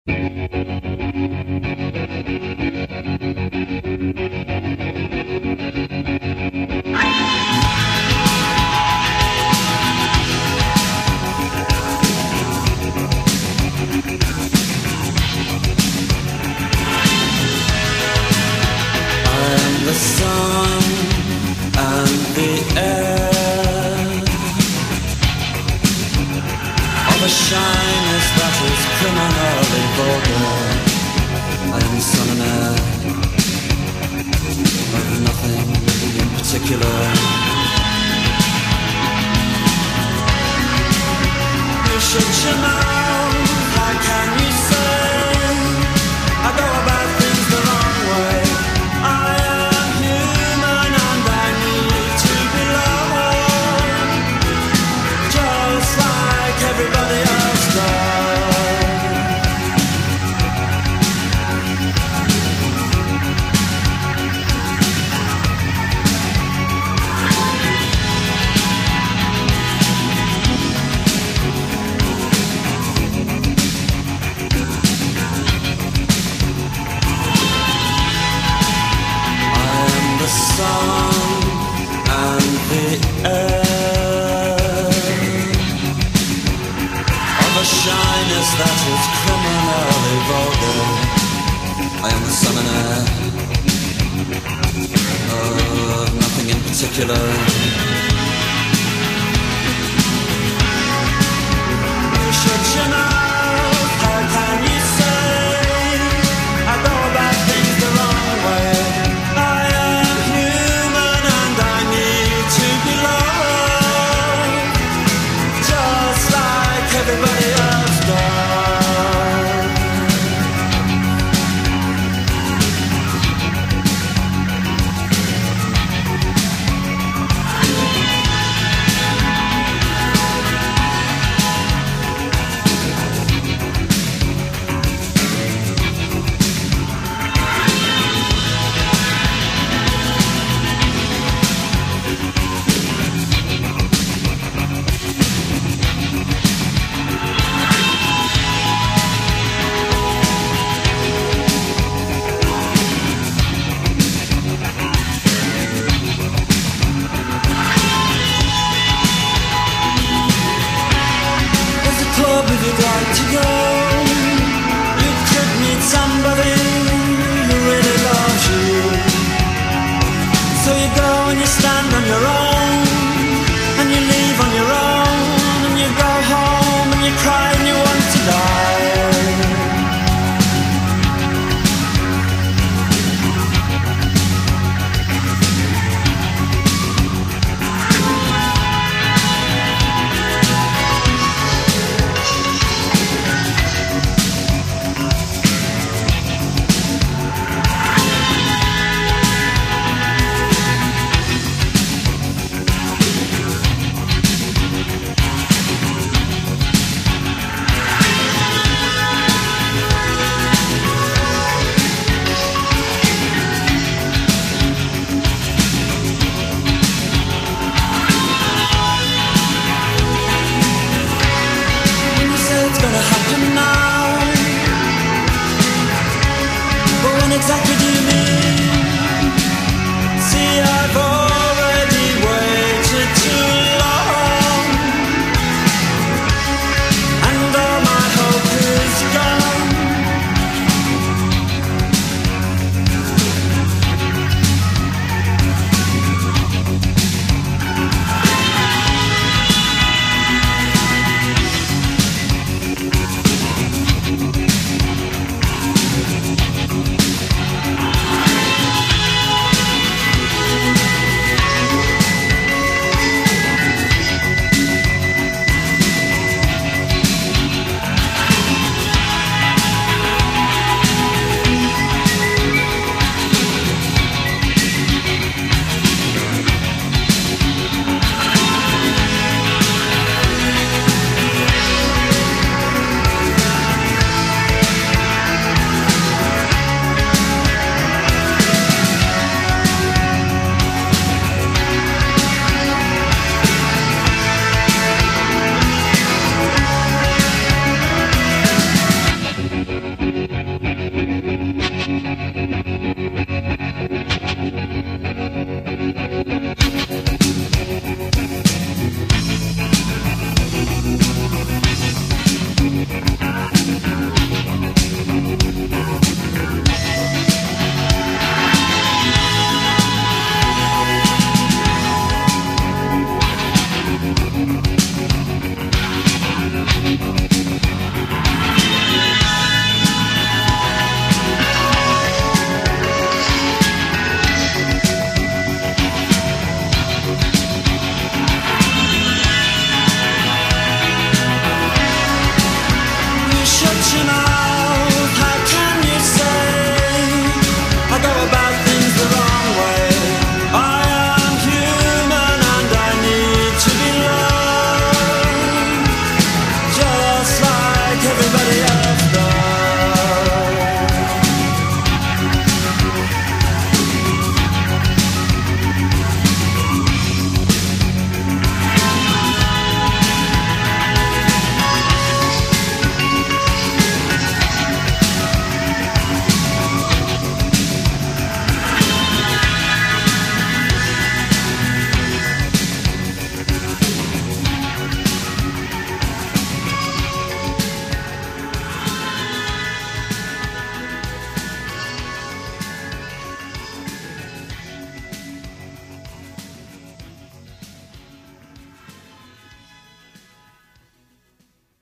The sun and the air of a shyness that is criminally vulgar. I am the sun and air of nothing in particular. You shut your mouth, how can you say I go about things the wrong way? I am human and I need to be loved, just like everybody else does. The sun and the air of a shyness that is criminally vulgar. I am the sun and air of nothing in particular. You shut your mouth, how can you say I go about things the wrong way? Everybody else does. If you'd like to go, you could meet somebody who really loves you. So you go and you stand on your own, and you leave on your own, and you go home and you cry and you want to die. Exactly do you